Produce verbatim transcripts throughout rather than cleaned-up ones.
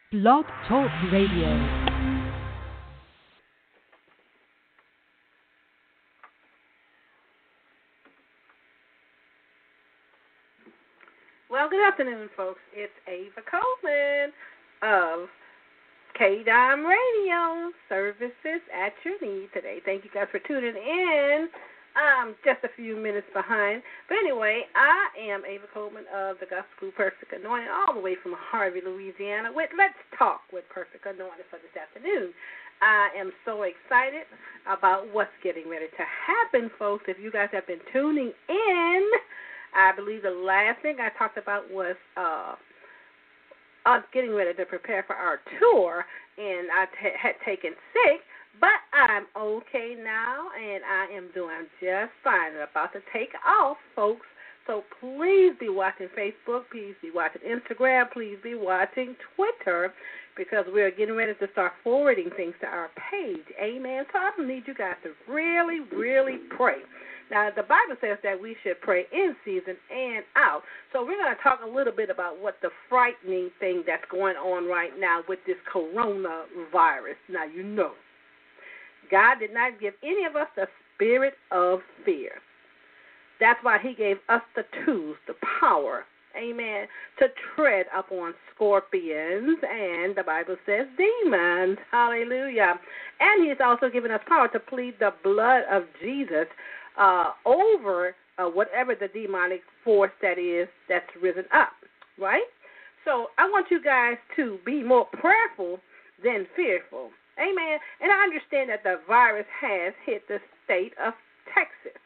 Blog Talk Radio. Well, good afternoon, folks. It's Ava Coleman of K-Dime Radio, services at your need today. Thank you guys for tuning in. I'm just a few minutes behind. But anyway, I am Ava Coleman of the Gospel Perfect Anointing, all the way from Harvey, Louisiana, with Let's Talk with Perfect Anointing for this afternoon. I am so excited about what's getting ready to happen, folks. If you guys have been tuning in, I believe the last thing I talked about was uh, us getting ready to prepare for our tour, and I t- had taken sick, but I'm okay now, and I am doing just fine. I'm about to take off, folks, so please be watching Facebook, please be watching Instagram, please be watching Twitter, because we're getting ready to start forwarding things to our page. Amen. So I need you guys to really, really pray. Now, the Bible says that we should pray in season and out. So we're going to talk a little bit about what the frightening thing that's going on right now with this coronavirus. Now, you know, God did not give any of us the spirit of fear. That's why he gave us the tools, the power, amen, to tread upon scorpions, and the Bible says demons. Hallelujah. And he's also given us power to plead the blood of Jesus Uh, over uh, whatever the demonic force that is that's risen up, right? So I want you guys to be more prayerful than fearful. Amen. And I understand that the virus has hit the state of Texas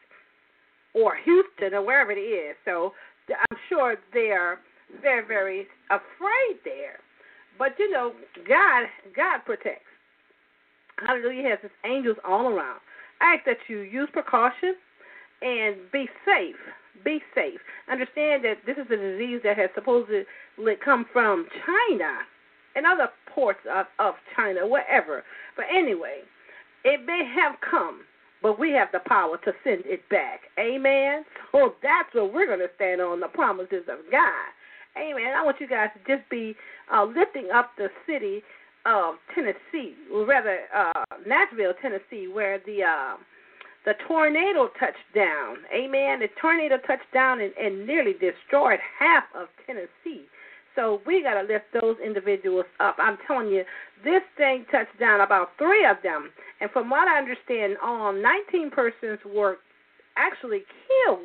or Houston or wherever it is. So I'm sure they're very, very afraid there. But, you know, God, God protects. Hallelujah. He has his angels all around. I ask that you use precaution and be safe. Be safe. Understand that this is a disease that has supposedly come from China and other ports of, of China, wherever. But anyway, it may have come, but we have the power to send it back. Amen? So that's what we're going to stand on, the promises of God. Amen. I want you guys to just be uh, lifting up the city of Tennessee, or rather uh, Nashville, Tennessee, where the uh, the tornado touched down. Amen. The tornado touched down and, and nearly destroyed half of Tennessee. So we got to lift those individuals up. I'm telling you, this thing touched down about three of them. And from what I understand, all nineteen persons were actually killed,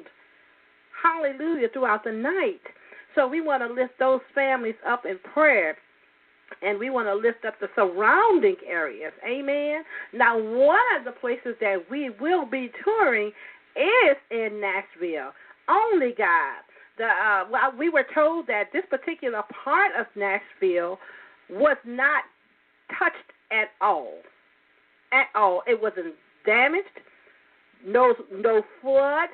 hallelujah, throughout the night. So we want to lift those families up in prayer. And we want to lift up the surrounding areas. Amen. Now, one of the places that we will be touring is in Nashville. Only God. The, uh, well, we were told that this particular part of Nashville was not touched at all. At all. It wasn't damaged. No, no flood.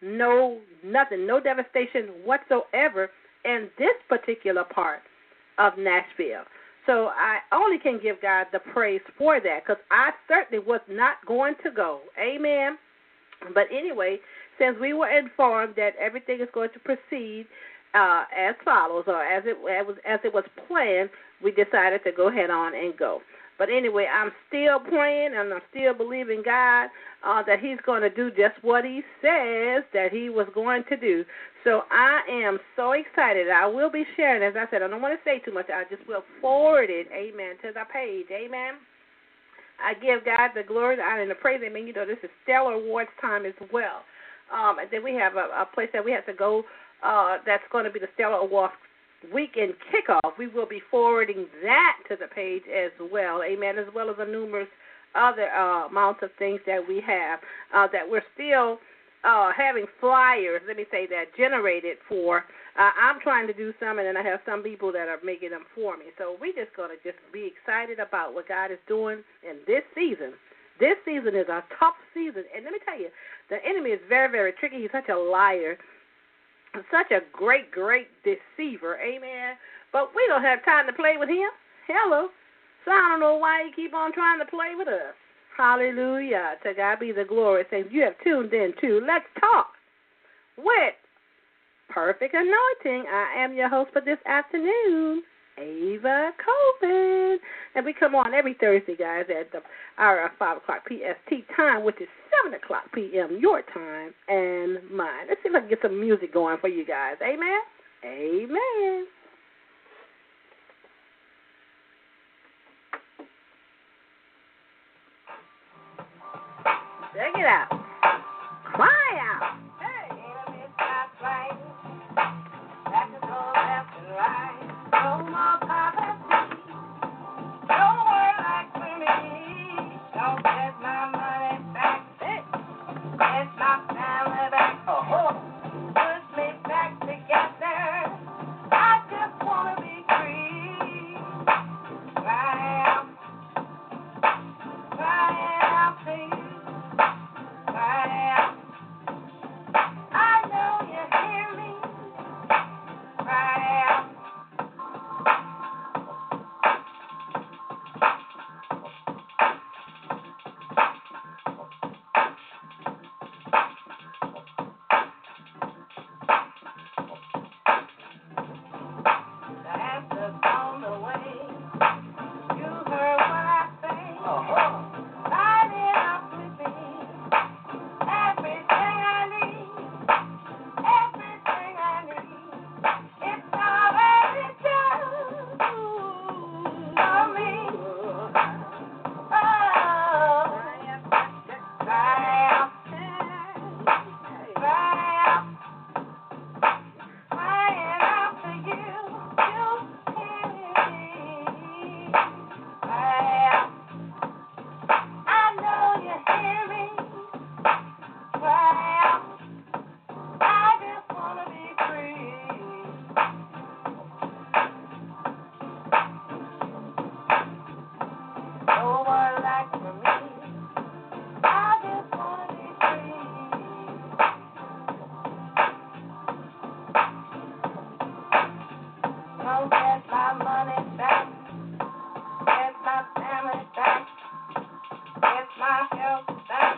No nothing. No devastation whatsoever in this particular part of Nashville. So I only can give God the praise for that, because I certainly was not going to go. Amen. But anyway, since we were informed that everything is going to proceed uh, as follows, or as it, as, was, as it was planned, we decided to go ahead on and go. But anyway, I'm still praying and I'm still believing God uh, that he's going to do just what he says that he was going to do. So I am so excited. I will be sharing, as I said, I don't want to say too much. I just will forward it, amen, to the page, amen. I give God the glory, the honor, and the praise. Amen. You know, this is Stellar Awards time as well. Um, and then we have a, a place that we have to go uh, that's going to be the Stellar Awards weekend kickoff. We will be forwarding that to the page as well, amen, as well as the numerous other uh, amounts of things that we have uh, that we're still uh, having flyers, let me say that, generated for. Uh, I'm trying to do some, and then I have some people that are making them for me. So we're just going to just be excited about what God is doing in this season. This season is a tough season. And let me tell you, the enemy is very, very tricky. He's such a liar, such a great, great deceiver. Amen. But we don't have time to play with him. Hello. So I don't know why he keep on trying to play with us. Hallelujah. To God be the glory. Saints, you have tuned in to Let's Talk with Perfect Anointing. I am your host for this afternoon, Ava Colvin. And we come on every Thursday, guys, at the hour of five o'clock P S T time, which is seven o'clock P M your time and mine. Let's see if I can get some music going for you guys. Amen? Amen. Check it out. Cry out. Hey. Enemies got slain. Back and forth, left and right. No more poverty. No more like for me. Don't get my money back. Hey. Get my family back. Oh. Put me back together. I just want to be free. Cry out. Cry out to you. I know you hear me. Cry out. The answer's on the way. You heard what I say. Uh-huh. Light it up with me. Everything I need, everything I need, it's already done for me. Oh, cry out, cry out, crying out for you. You hear me? Cry out. I know you hear me. Cry out. I just wanna be free. No more life for me. I just wanna be free. Don't get my money back. Get my family back. Get my health back.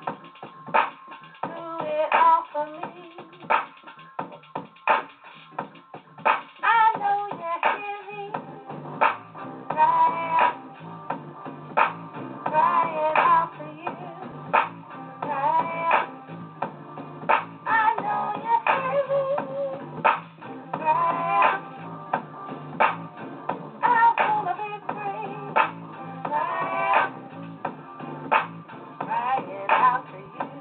Do it all for me. I know you hear me. Cry out. Crying out for you. Cry out. I know you hear me. Cry out. I wanna be free. Cry out. Crying out for you.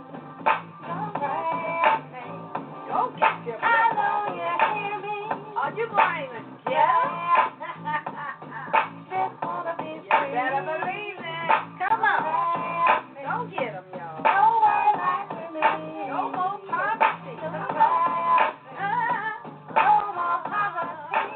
Don't get your I know you hear me. Are you going to jail? Just wanna be free. You better believe it. Come on. Don't get them, y'all. No more life for me. No more poverty. No more poverty.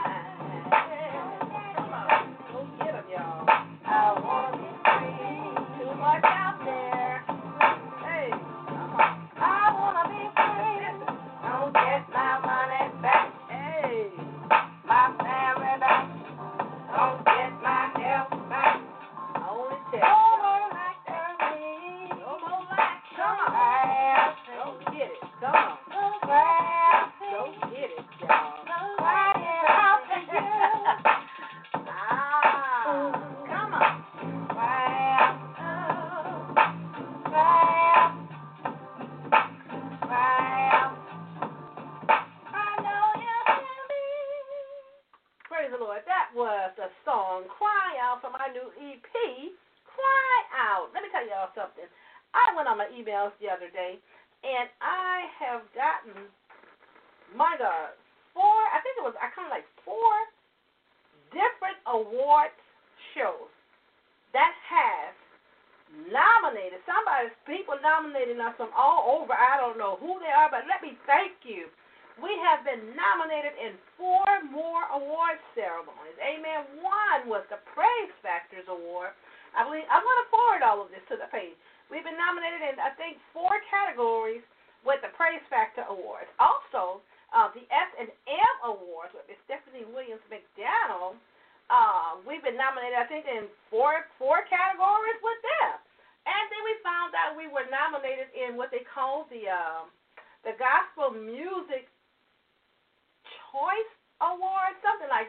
Come on. Go get them, y'all. I wanna be free. Too much out there. Hey, come on. I wanna be free. Don't get my money back. Hey, my family back. Don't get my health back. I only tell you. No more lack for me. No more lack. Come on. Don't get it. Come on. Don't get it, y'all. Crying out for you. Ah, come on. Cry out. Cry out. Cry out. I know you hear me. Praise the Lord. That was the song Cry Out from my new E P, Cry Out. Let me tell y'all something. I went on my emails the other day, and I have gotten, my God, four, I think it was, I kind of like four different award shows that has nominated, somebody's people nominating us from all over. I don't know who they are, but let me thank you. We have been nominated in four more award ceremonies. Amen. One was the Praise Factors Award. I believe I'm going to forward all of this to the page. We've been nominated in, I think, four categories with the Praise Factor Awards. Also, uh, the S and M Awards with Miss Stephanie Williams McDaniel. Uh, we've been nominated, I think, in four four categories with them. And then we found out we were nominated in what they call the uh, the Gospel Music Choice Award, something like that.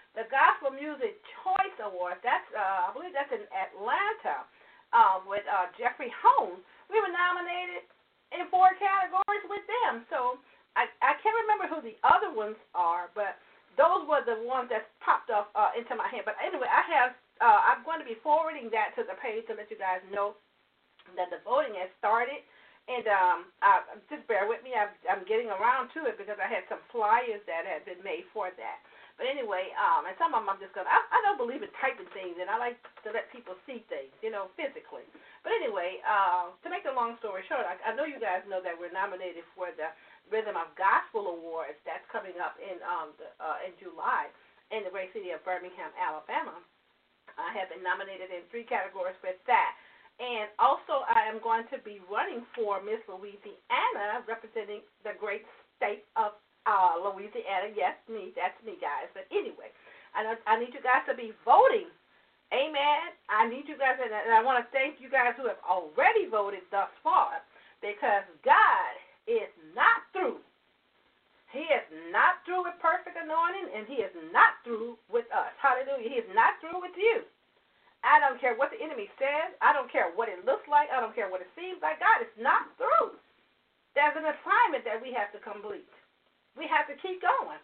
the Gospel Music Choice Awards. That's uh, I believe that's in Atlanta uh, with uh, Jeffrey Holmes. We were nominated in four categories with them. So I, I can't remember who the other ones are, but those were the ones that popped up uh, into my head. But anyway, I have uh, I'm going to be forwarding that to the page to let you guys know that the voting has started. And um, I, just bear with me. I'm, I'm getting around to it because I had some flyers that had been made for that. But anyway, um, and some of them I'm just going to, I don't believe in typing things, and I like to let people see things, you know, physically. But anyway, uh, to make the long story short, I, I know you guys know that we're nominated for the Rhythm of Gospel Awards. That's coming up in um, the, uh, in July in the great city of Birmingham, Alabama. I have been nominated in three categories with that. And also I am going to be running for Miss Louisiana, representing the great state of Uh, Louisiana, yes, me, that's me, guys. But anyway, I, know, I need you guys to be voting. Amen. I need you guys, and I want to thank you guys who have already voted thus far, because God is not through. He is not through with perfect anointing, and He is not through with us. Hallelujah. He is not through with you. I don't care what the enemy says. I don't care what it looks like. I don't care what it seems like. God is not through. There's an assignment that we have to complete. We have to keep going.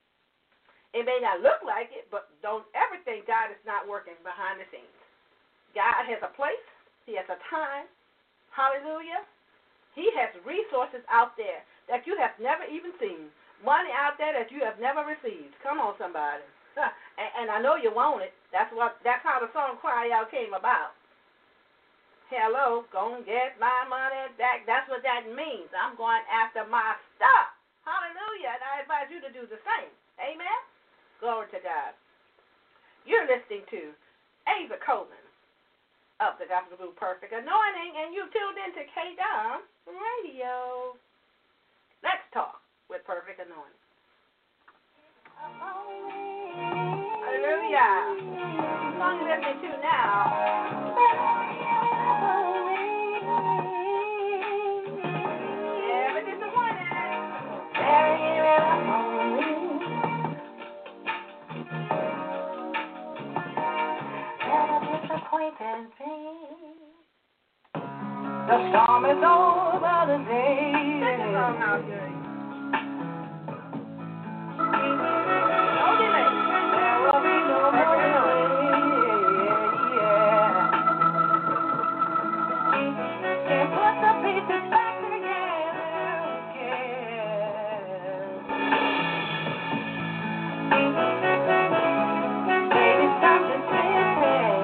It may not look like it, but don't ever think God is not working behind the scenes. God has a place. He has a time. Hallelujah. He has resources out there that you have never even seen. Money out there that you have never received. Come on, somebody. And, and I know you want it. That's what. That's how the song Cry Out came about. Hello, go and get my money back. That's what that means. I'm going after my stuff. Hallelujah. And I advise you to do the same. Amen? Glory to God. You're listening to Ava Coleman of the Gospel Group Perfect Anointing, and you tuned in to K-Dom Radio. Let's talk with Perfect Anointing. Hallelujah. The song you're listening to now. Never disappointed. The storm is over today. This is all how good. No delay. There will be no more delay. Yeah. Can't put the pieces back together again. Baby, stop the thinking.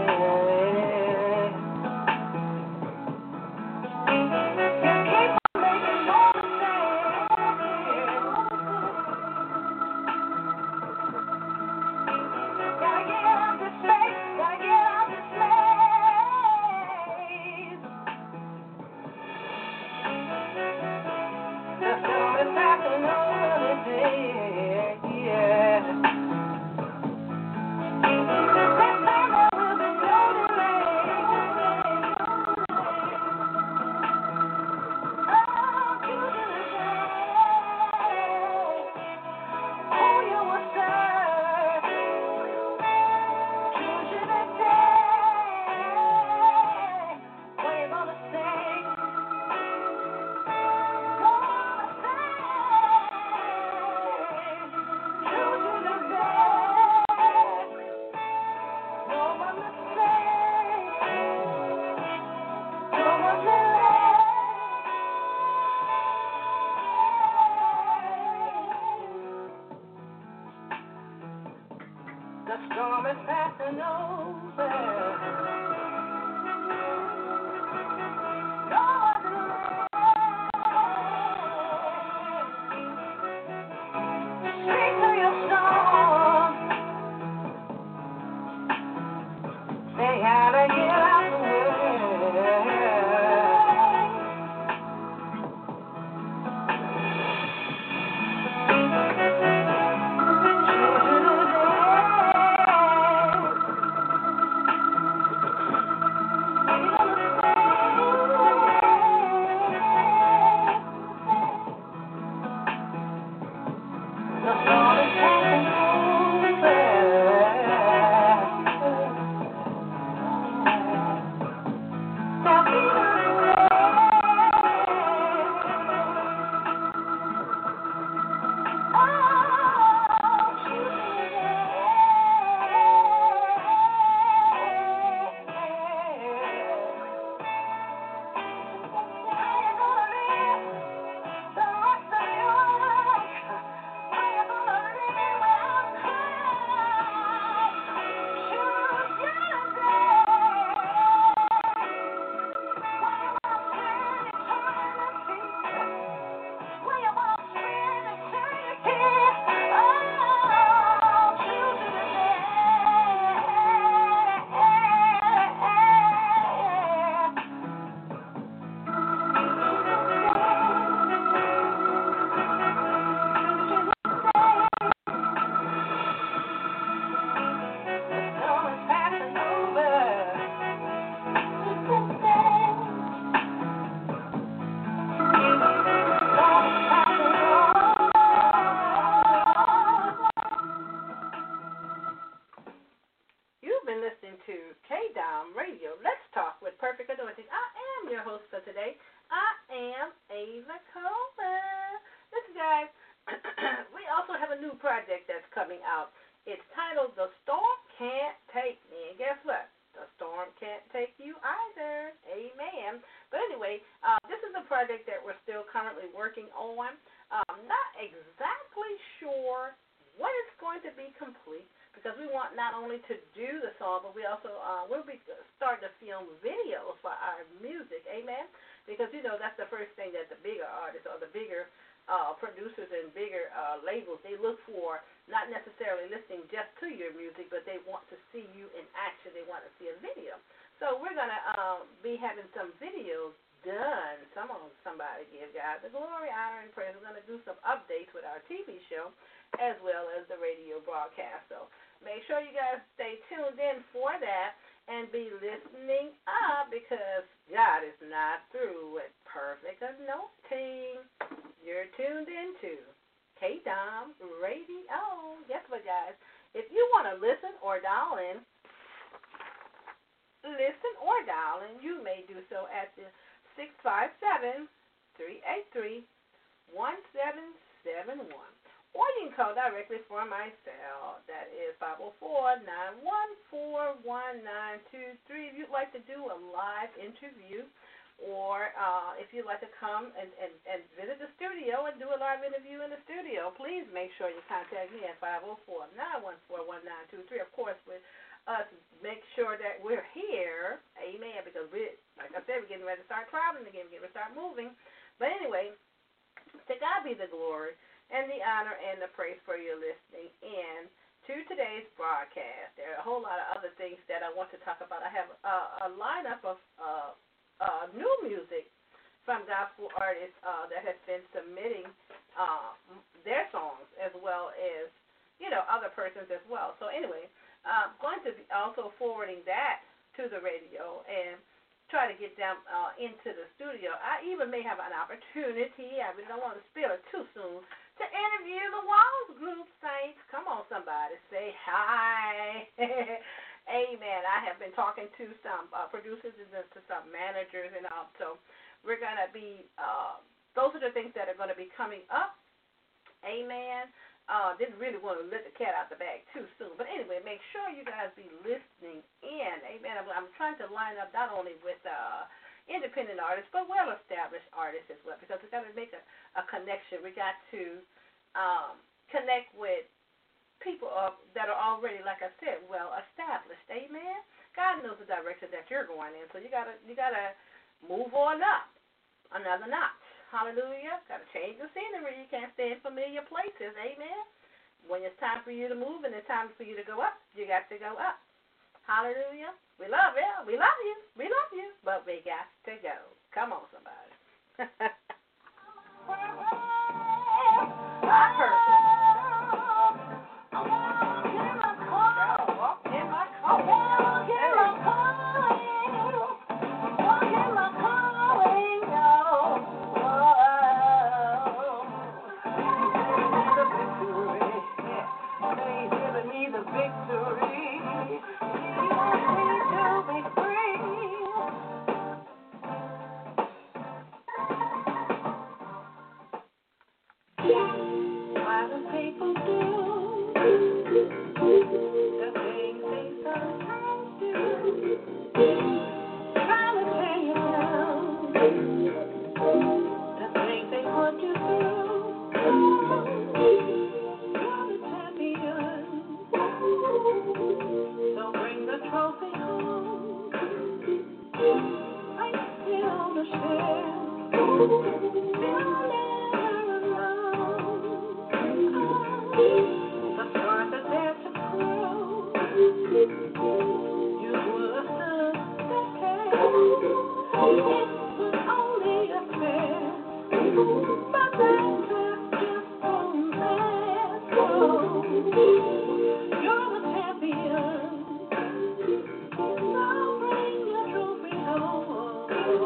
The storm is passing over. No other way. Speak to your storm. Say how to get out the way. Thank you. into K-Dom Radio. Let's talk with Perfect Anointing. I am your host for today. I am Ava Coleman. Listen, guys, we also have a new project that's coming out. It's titled The Storm Can't Take Me. And guess what? The storm can't take you either. Amen. But anyway, uh, this is a project that we're still currently working on. Um, not exactly sure when it's going to be complete, because we want not only to do the song, but we also uh, will be starting to film videos for our music, amen? Because, you know, that's the first thing that the bigger artists or the bigger uh, producers and bigger uh, labels, they look for, not necessarily listening just to your music, but they want to see you in action. They want to see a video. So we're going to um, be having some videos done. Come on, somebody give God the glory, honor, and praise. We're going to do some updates with our T V show as well as the radio broadcast. So make sure you guys stay tuned in for that and be listening up, because God is not through with Perfect Anointing. You're tuned into K-Dom Radio. Guess what, guys? If you want to listen or dial in, listen or dial in, you may do so at the six five seven, three eight three, one seven seven one. Or you can call directly for my cell. That is five oh four, nine one four, one nine two three. If you'd like to do a live interview, or uh, if you'd like to come and, and, and visit the studio and do a live interview in the studio, please make sure you contact me at five oh four, nine one four, one nine two three. Of course, with us, make sure that we're here, amen, because, we, like I said, we're getting ready to start traveling again, we're getting ready to start moving. But anyway, to God be the glory and the honor and the praise for your listening in to today's broadcast. There are a whole lot of other things that I want to talk about. I have a, a lineup of uh, uh, new music from gospel artists uh, that have been submitting uh, their songs, as well as, you know, other persons as well. So anyway, I'm going to be also forwarding that to the radio and try to get them uh, into the studio. I even may have an opportunity, I really don't want to spill it too soon, to interview the Walls Group Saints. Come on, somebody, say hi. Amen. I have been talking to some uh, producers and to some managers, and all, so we're going to be, uh, those are the things that are going to be coming up. Amen. Uh, didn't really want to let the cat out the bag too soon. But anyway, make sure you guys be listening in. Amen. I'm, I'm trying to line up not only with uh, independent artists, but well-established artists as well, because we've got to make a, a connection. We got to um, connect with people uh, that are already, like I said, well-established. Amen. God knows the direction that you're going in, so you gotta you gotta move on up another notch. Hallelujah. Got to change the scenery. You can't stay in familiar places. Amen. When it's time for you to move and it's time for you to go up, you got to go up. Hallelujah. We love you. We love you. We love you. But we got to go. Come on, somebody. My person. Walk in my calling. Walk in my calling. Walk in my calling. The victory, He wants me to be free. Why do people do the things they sometimes do? Trying to tear you down, the things they put you through. You're the champion. So bring the trophy home. Place it on the shelf. You're never alone. The stars are there to grow. You would have stood the test. It was only a test, but that test just won't last. So you're the champion. So bring your trophy home.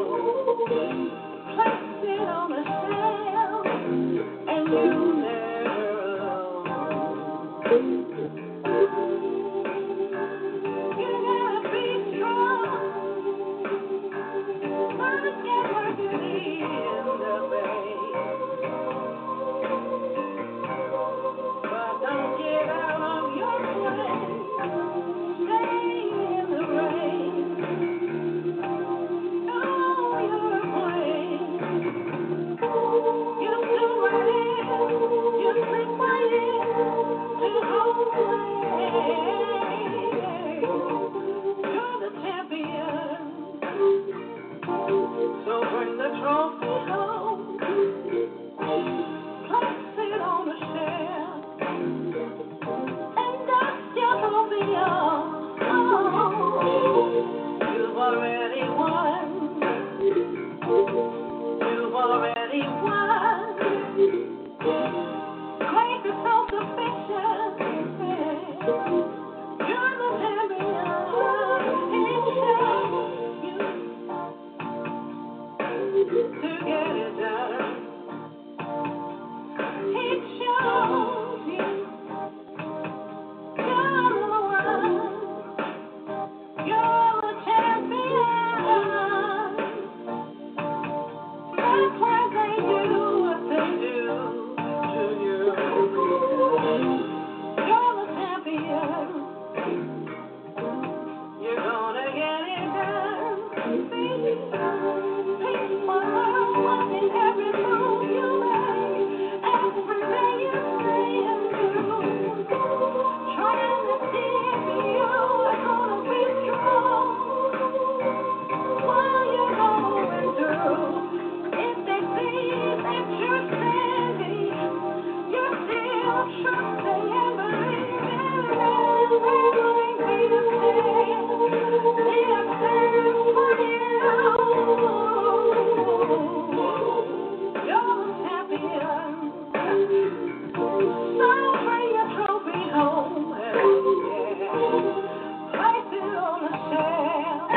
Place it on a shelf, and you're never alone. You gotta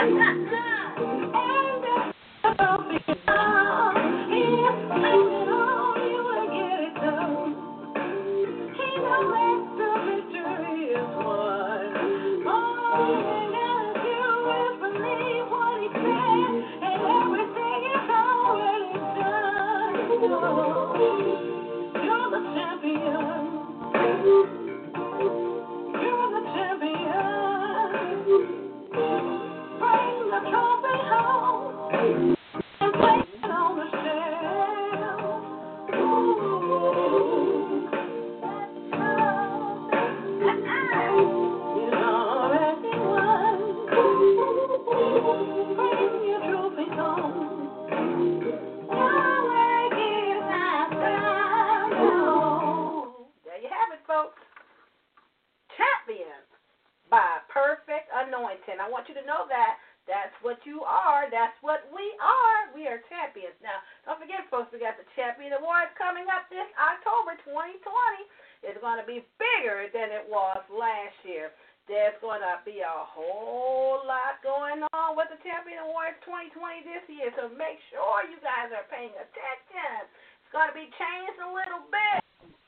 By perfect anointing. I want you to know that. That's what you are. That's what we are. We are champions. Now, don't forget, folks, we got the Champion Awards coming up this October twenty twenty. It's going to be bigger than it was last year. There's going to be a whole lot going on with the Champion Awards twenty twenty this year, so make sure you guys are paying attention. It's going to be changed a little bit,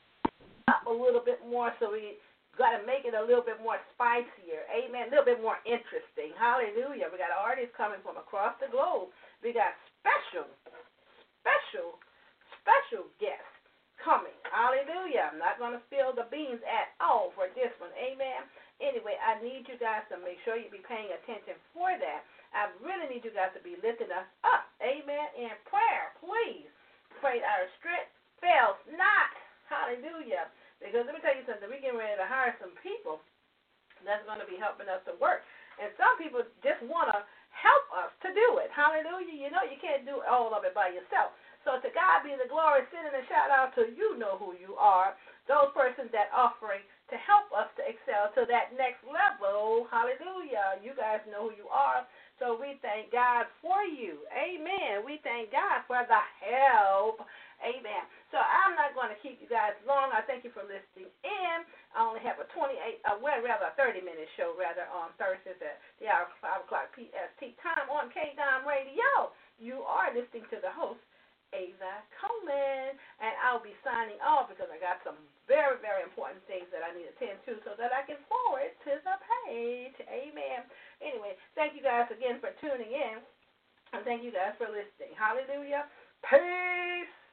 up a little bit more, so we got to make it a little bit more spicier. Amen. A little bit more interesting. Hallelujah. We got artists coming from across the globe. We got special, special, special guests coming. Hallelujah. I'm not going to spill the beans at all for this one. Amen. Anyway, I need you guys to make sure you be paying attention for that. I really need you guys to be lifting us up. Amen. In prayer, please. Pray that our strength fails not. Hallelujah. Because let me tell you something, we're getting ready to hire some people that's going to be helping us to work. And some people just want to help us to do it. Hallelujah. You know you can't do all of it by yourself. So to God be the glory, sending a shout out to you know who you are, those persons that offering to help us to excel to that next level. Hallelujah. You guys know who you are. So we thank God for you. Amen. We thank God for the help. Amen. So I'm not going to keep you guys long. I thank you for listening in. I only have a twenty-eight, uh, well, rather a thirty-minute show, rather, on Thursdays at the hour five o'clock P S T time on K-Dime Radio. You are listening to the host, Ava Coleman, and I'll be signing off because I got some very, very important things that I need to attend to so that I can forward to the page. Amen. Anyway, thank you guys again for tuning in, and thank you guys for listening. Hallelujah. Peace.